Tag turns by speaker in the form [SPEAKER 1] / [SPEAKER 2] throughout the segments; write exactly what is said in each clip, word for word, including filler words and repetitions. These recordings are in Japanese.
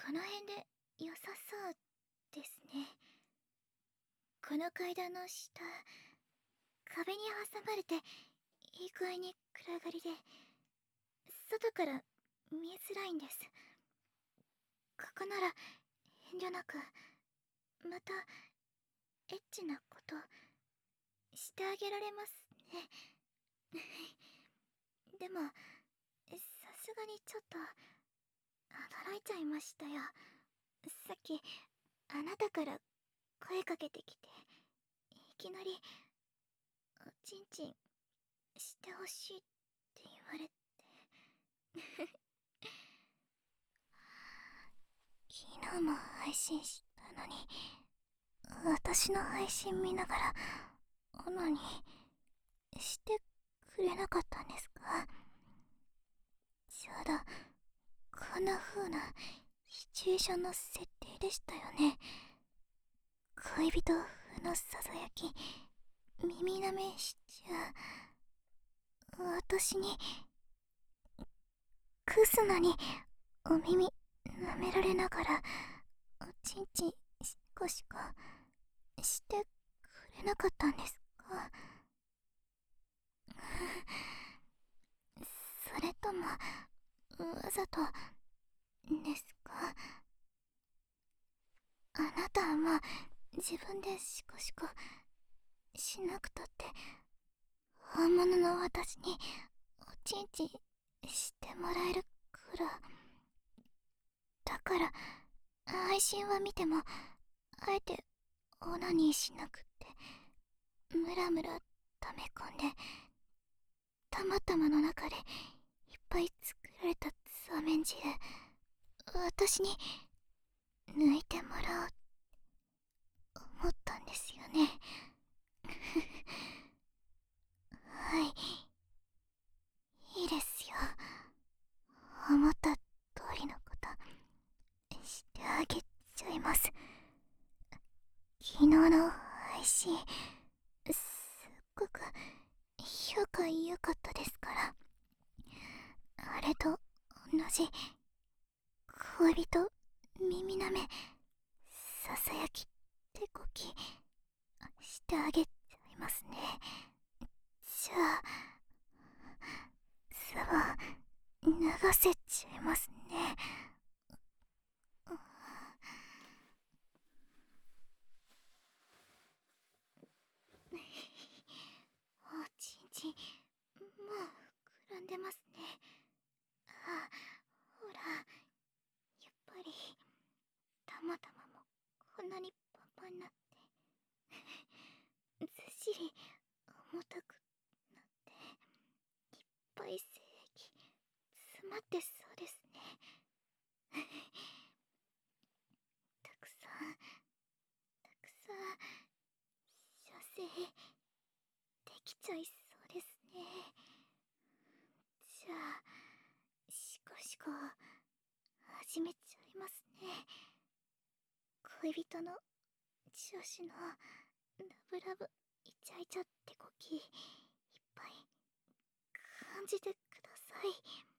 [SPEAKER 1] この辺で良さそうですね。この階段の下、壁に挟まれていい具合に暗がりで、外から見えづらいんです。ここなら遠慮なく、またエッチなことしてあげられますね。でも、さすがにちょっと驚いちゃいましたよ。さっきあなたから声かけてきて、いきなりおちんちんしてほしいって言われて。昨日も配信したのに、私の配信見ながらオナニーしてくれなかったんですか？ちょうどこんな風なシチュエーションの設定でしたよね。恋人風のささやき、耳なめしちゃう。私にクスのにお耳舐められながらおちんちんしこしこしてくれなかったんですか？それともわざとですか？あなたはもう自分でシコシコしなくたって本物の私におちんちんしてもらえるくら。だから配信は見てもあえてオナニーしなくってムラムラ溜め込んで、たまたまの中でいっぱい作られた座面汁私に抜いてもらおう思ったんですよね。はい、いいですよ。思った通りのことしてあげちゃいます。昨日の配信すっごく評価良かったですから。あれと同じ恋人耳なめささやき手こきしてあげちゃいますね。じゃあズボン脱がせちゃいますね。おちんちんもう膨らんでますね。あ、ほら、やっぱりたまたまもこんなにパンパンになってずっしり重たくなっていっぱい精液詰まってそうですね。たくさんたくさん射精できちゃいそうですね。じゃあシコシコ始めちゃいますね。恋人の調子のラブラブイチャイチャってこきいっぱい感じてください。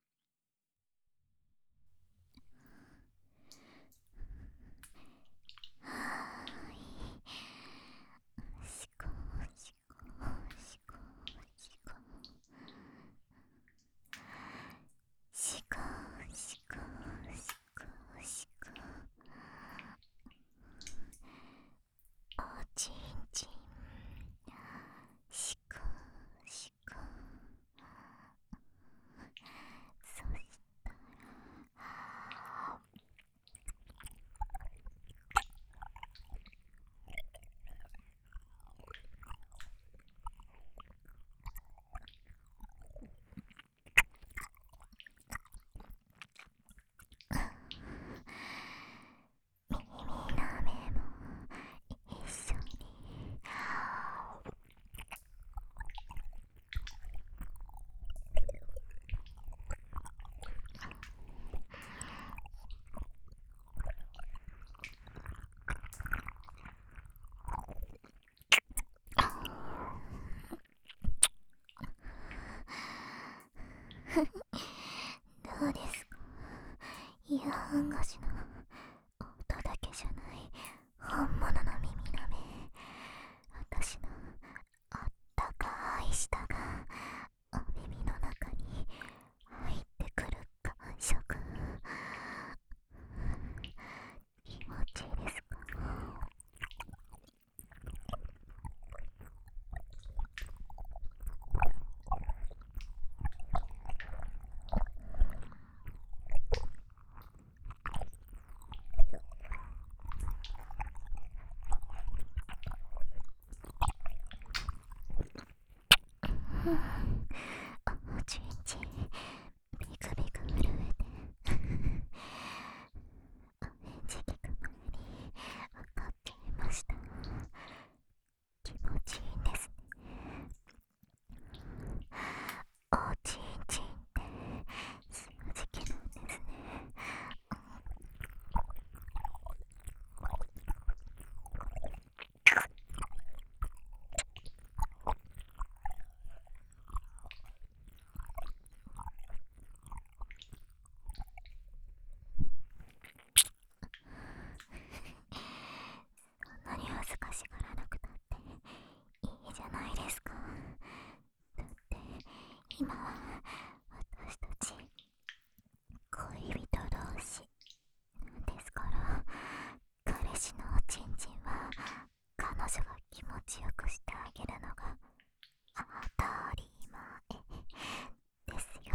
[SPEAKER 1] はーい、シコシコシコシコシコシコシコシコ、おちんちんシコシコ。そしたら耳なめも一緒に。どうですか、イヤハンガシのうん、おちんちんビクビク震えてお返事聞く前に分かっちゃいました。気持ちいいんですね。おちんちんって正直なんですね。そんなに恥ずかしがらなくたっていいじゃないですか。だって今は私たち恋人同士なんですから、彼氏のおちんちんは彼女が気持ちよくしてあげるのが当たり前ですよ。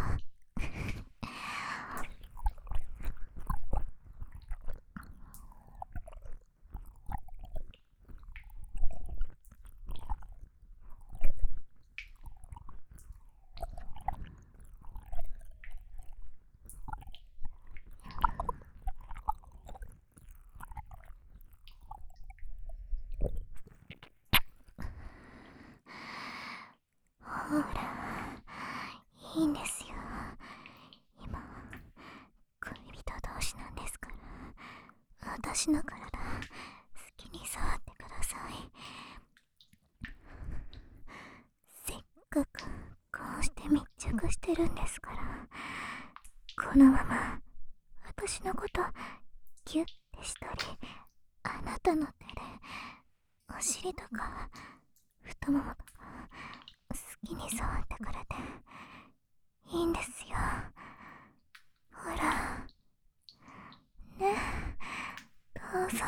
[SPEAKER 1] ほら、いいんですよ。今恋人同士なんですから、私の体好きに触ってください。せっかくこうして密着してるんですから、このまま私のことギュッてしたり、あなたの手でお尻とか太ももとか好きに触ってくれていいんですよ。ほらね、どうぞ。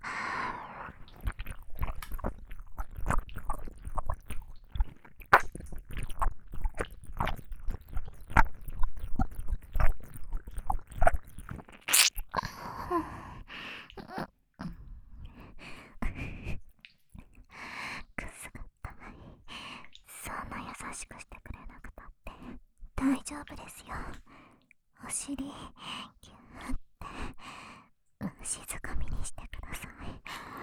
[SPEAKER 1] くすぐったい。そんな優しくしてくれなくたって大丈夫ですよ。お尻ギューって静かみにしてください。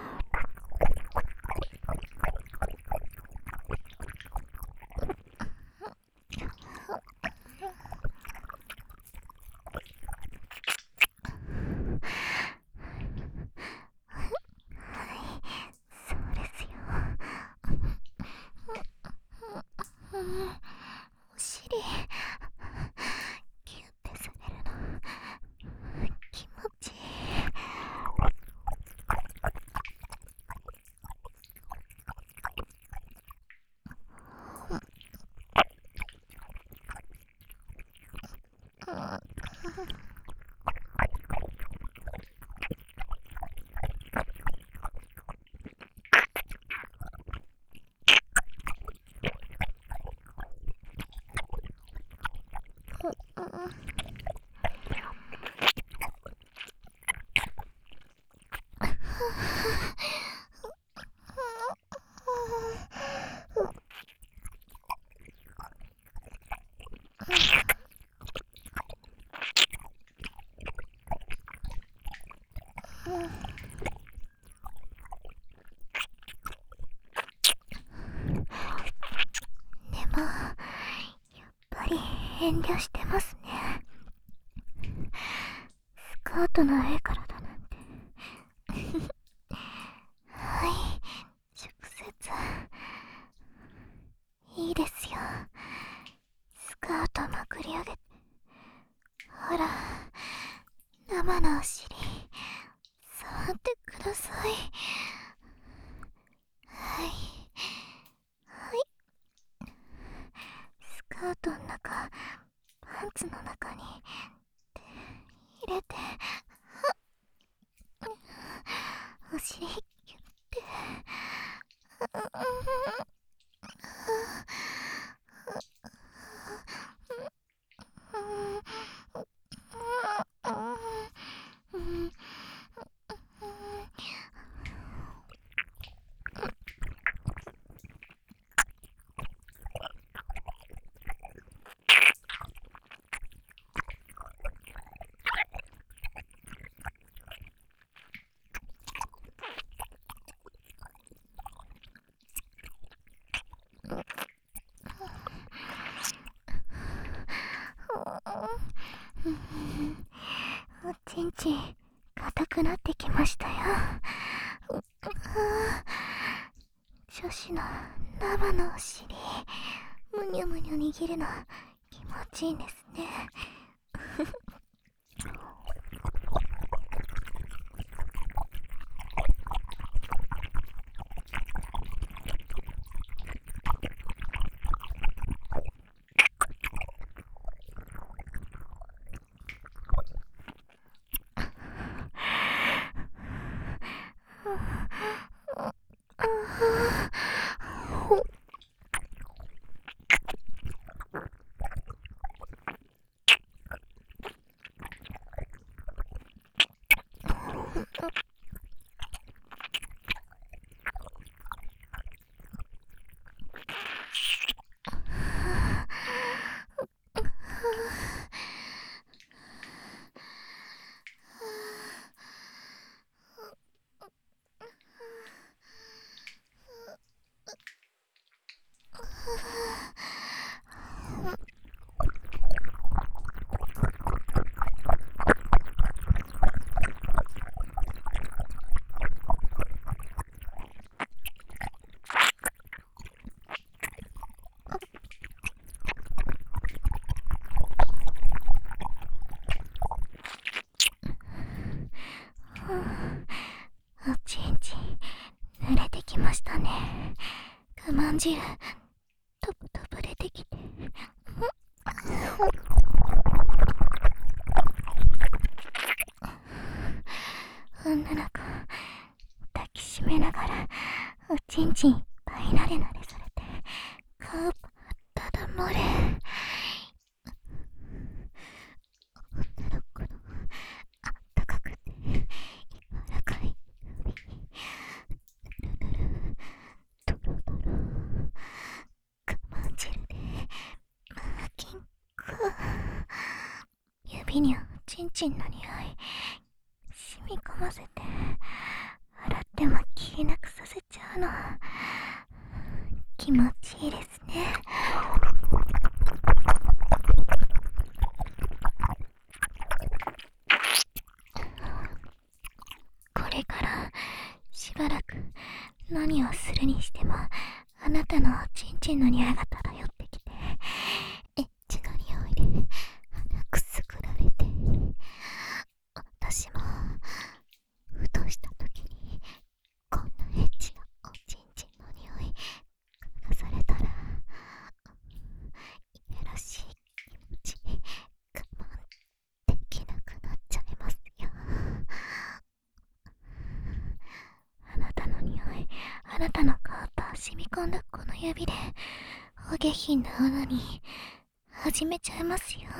[SPEAKER 1] はい、そうですよ。うん、お尻ギュッてされるの気持ちいい。でもやっぱり遠慮してますね。スカートの上からだなんて。はい、直接いいですよ。スカートまくり上げて、ほら生のお尻触ってください。はいはい、スカートの中、パンツの中に手入れて、お尻ギュッて、 おちんちん硬くなってきましたよ。女子の生のお尻むにゅむにゅ握るの気持ちいいですね。おちんちん濡れてきましたね。くまん汁とぶとぶ出てきて、女の子抱きしめながらおちんちんいっぱいなれなれされて顔ばっただ漏れ。女の子のあったかくて柔らかい指にぬるぬるとろとろくまん汁でマーキング。指におちんちんの匂い染み込ませて洗っても消えなくさせちゃうの気持ちいいですね。これからしばらく何をするにしてもあなたのおちんちんの匂いが漂ってきてエッチな匂いで鼻くすぐられて、私もふとした時にこんなエッチなおちんちんの匂い嗅がされたらいやらしい気持ち我慢できなくなっちゃいますよ。あなたの匂い、あなたの顔と染み込んだこの指でお下品な女に始めちゃいますよ。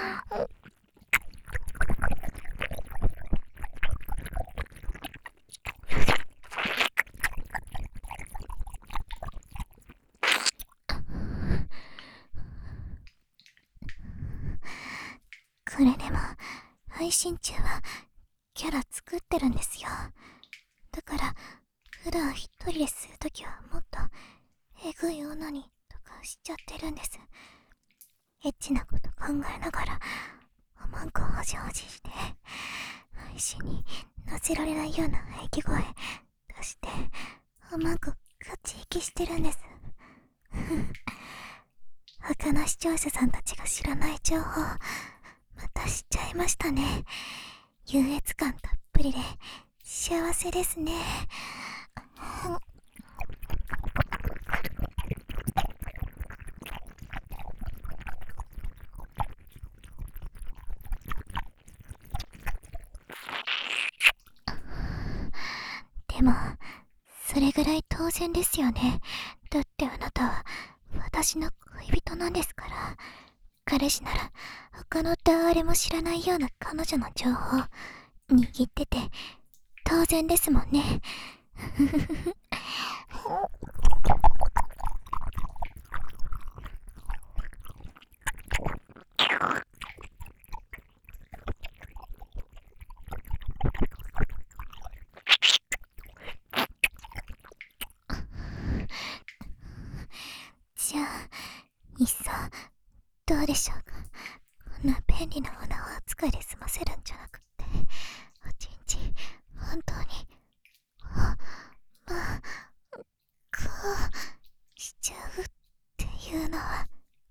[SPEAKER 1] これでも配信中はキャラ作ってるんですよ。だから普段一人でするときはもっとえぐい女にとかしちゃってるんです。エッチなこと考えながらおまんこをほじほじして配信に乗せられないような喘ぎ声出しておまんこガチ息してるんです。他の視聴者さんたちが知らない情報また知っちゃいましたね。優越感たっぷりで幸せですね。でもそれぐらい当然ですよね。だってあなたは私の恋人なんですから。彼氏なら他の誰も知らないような彼女の情報握ってて当然ですもんね。じゃあいっそどうでしょうか。こんな便利なものを回で済ませるんじゃなくって、おちんちん本当にあまあこうしちゃうっていうのは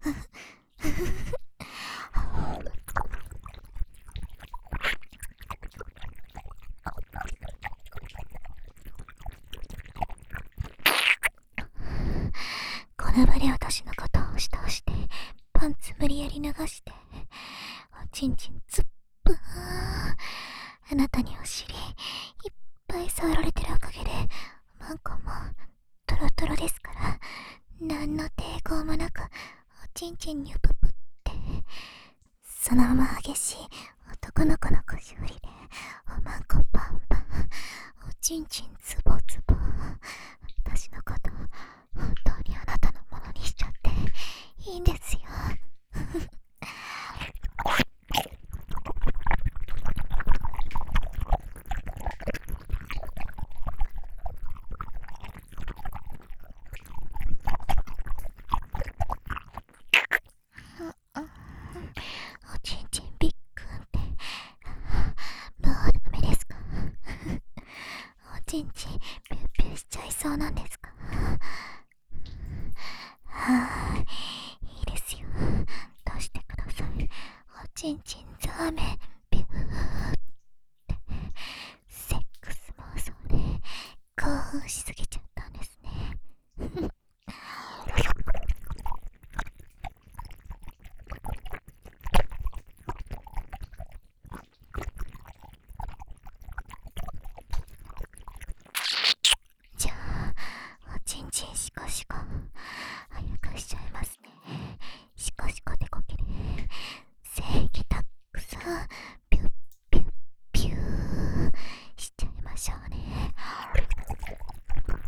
[SPEAKER 1] この場で私の肩を押し倒して、パンツ無理やり脱がして、おちんちんつっぷーん。あなたにお尻いっぱい触られてるおかげで、マンコもトロトロですから、何の抵抗もなくおちんちんにゅぷぷって、そのまま激しい男の子の腰振りでおまんこパンパン、おちんちんズボズボ。私のこと本当にあなたのものにしちゃっていいんですよおちんちんびっくんってもうダメですかおちんちんピュッピュしちゃいそうなんですか。はぁ、いいですよ、出してください。おちんちんザーメンピューってセックス妄想で興奮しすぎちゃったんですねじゃあおちんちんシコシコ早くしちゃいますね。シコシコでこけで正義たくさんピュッピュッピューしちゃいましょうね。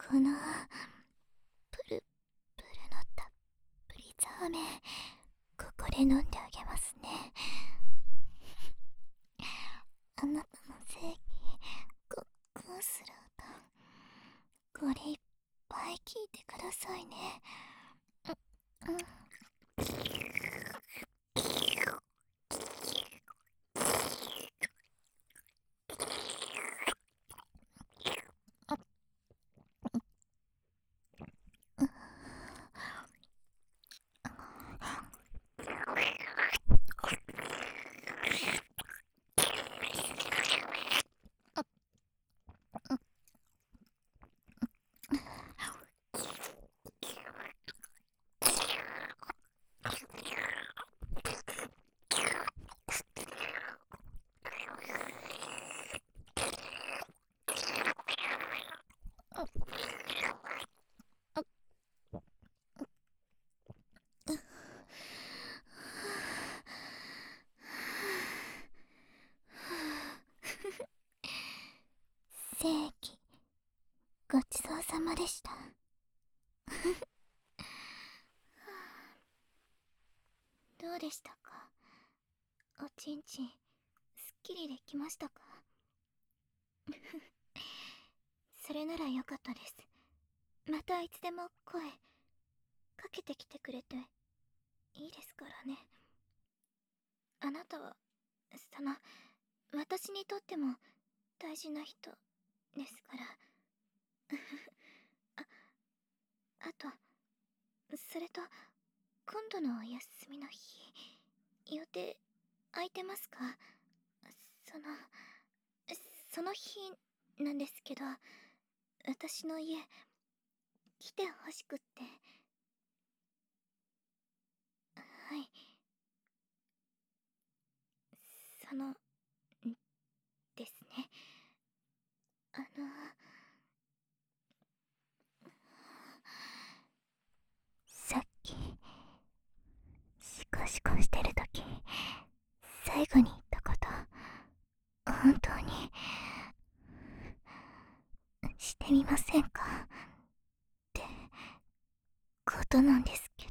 [SPEAKER 1] このプルプルのたっぷりザーメン、ここで飲んであげますね。あなたの正義、ごっくんする音、これいっぱい聞いてくださいね。うん、うん。正義、ごちそうさまでした。どうでしたか？おちんちん、すっきりできましたか？それならよかったです。またいつでも声かけてきてくれていいですからね。あなたは、その、私にとっても大事な人ですから。あ、あと、それと、今度のお休みの日、予定空いてますか？その、その日なんですけど、私の家、来てほしくって。はい。その、んですね。あの、さっき、シコシコしてるとき、最後に言ったこと、本当に、してみませんかってことなんですけ